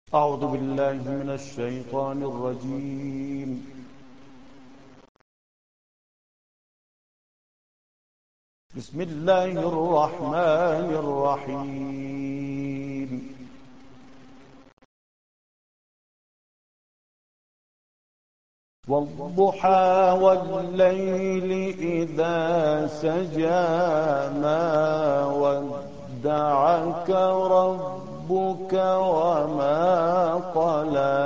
أعوذ بالله من الشيطان الرجيم. بسم الله الرحمن الرحيم. والضحى والليل إذا سجى ما ودعك ربك وما قلى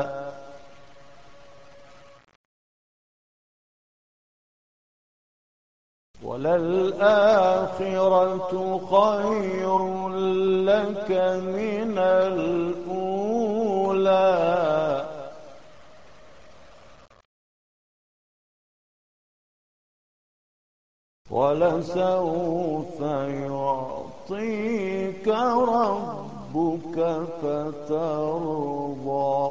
وللآخرة خير لك من الأولى ولسوف يعطيك ربك فترضى.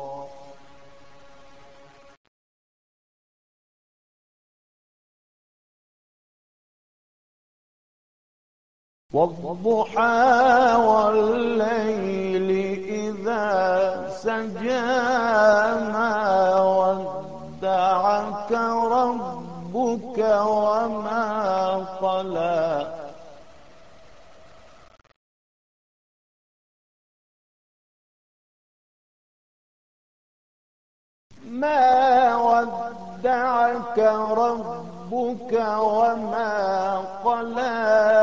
والضحى والليل إذا سجى ما ودعك ربك وما قلى ما ودعك ربك وما قلى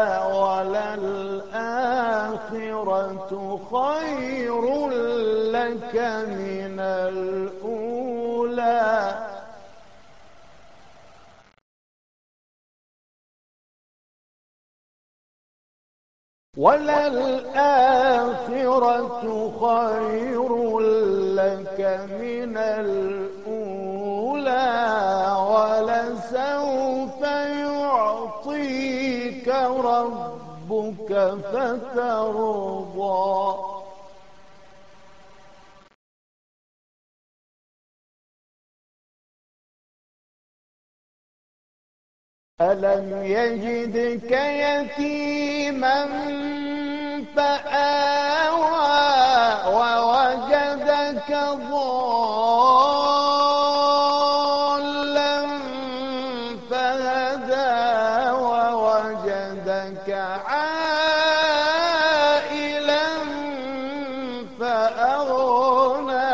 وللآخرة خير لك من الأولى وللآخرة خير لك من الأولى ولسوف يعطيك ربك فترضى. ألم يجدك يتيما فآوى ووجدك ضالا فهدى ووجدك عائلا فأغنى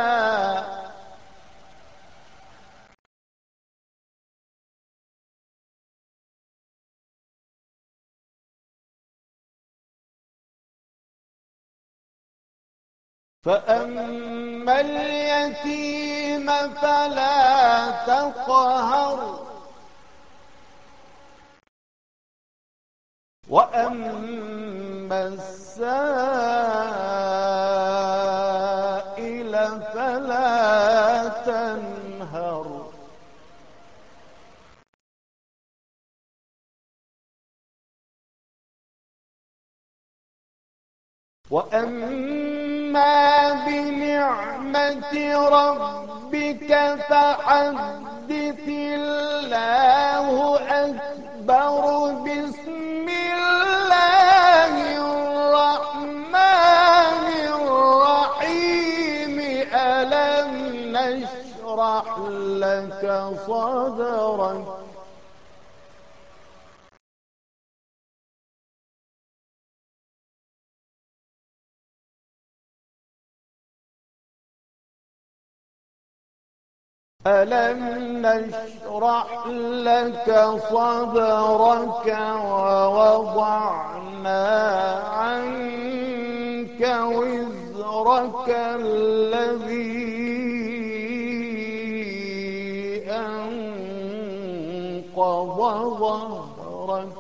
فأما اليتيم فلا تقهر وأما السائل فلا تنهر وأما بنعمة ربك فحدث الله أكبر. بسم الله الرحمن الرحيم. ألم نشرح لك صدرك ألم نشرح لك صدرك ووضعنا عنك وزرك الذي أنقض ظهرك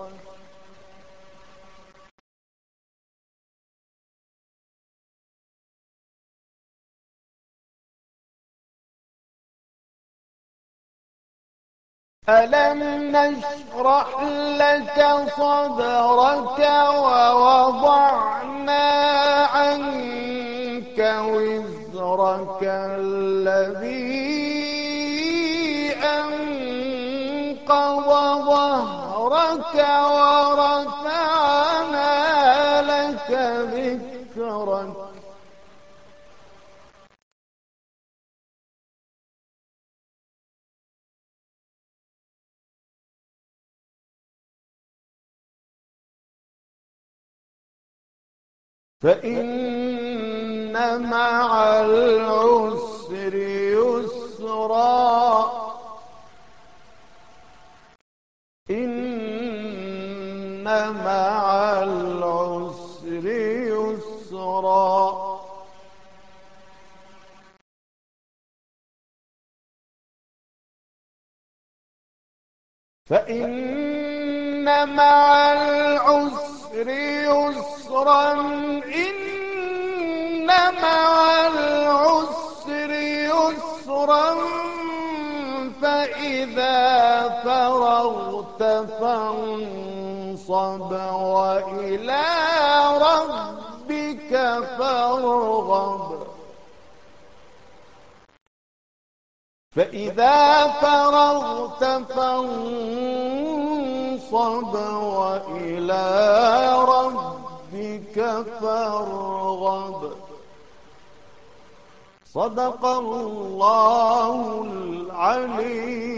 ألم نشرح لك صدرك ووضعنا عنك وزرك الذي أنقض ظهرك ورفعنا لك ذكرك فإن مع العسر يسرا إن مع العسر يسرا فإن مع العسر يسرا إن مع العسر يسرا فإذا فرغت فانصب وإلى ربك فارغب فإذا فرغت فانصب وإلى ربك فارغب صدق الله العليم